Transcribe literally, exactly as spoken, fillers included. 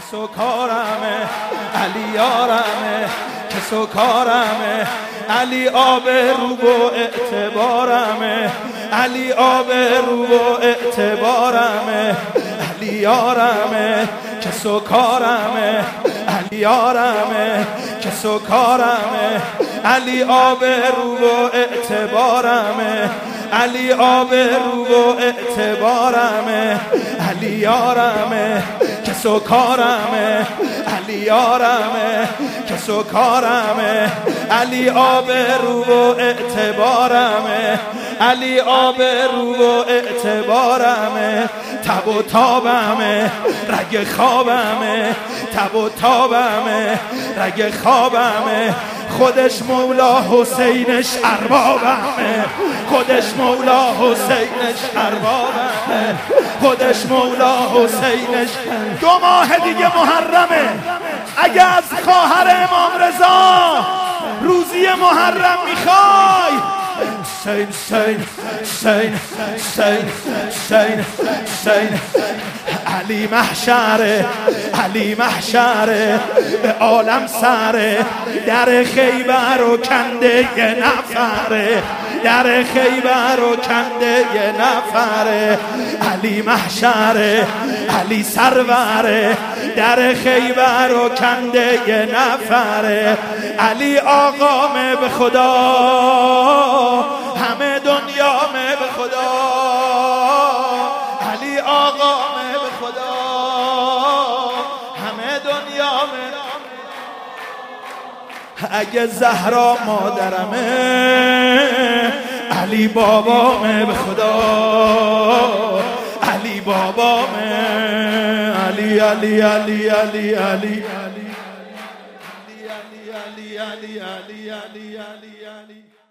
کسو کارمه، علی یارمه، کسو کارمه، علی آب رو و اعتبارمه، علی آب رو و اعتبارمه، علی یارمه، کسو کارمه، علی یارمه، کسو کارمه، علی آب رو و اعتبارمه، علی آب رو و اعتبارمه، علی یارمه، کسو کارمه، علی یارمه، کسو کارمه، علی آب رو و اعتبارمه، علی آب رو و اعتبارمه، تب و تابمه، رگ خوابمه، تب و تابمه، رگ خوابمه، خودش مولا حسینش اربابمه، خودش مولا حسینش اربابمه، خودش مولا حسینش. دو ماه دیگه محرمه، اگه از خواهر امام رضا روزی محرم میخوای، حسین حسین حسین حسین حسین حسین، علی محشره، علی محشره، به عالم سره، در خیبر و کنده یه نفره، در خیبر و کنده یه نفره، علی محشره، علی سروره، در خیبر و کنده یه نفره، علی آقامه به خدا، همه دنیامه به خدا، علی آقامه به خدا، همه دنیامه. اگه زهرا مادرمه، علی بابامه به خدا، علی بابامه، علی علی علی علی علی علی علی علی علی علی علی علی علی.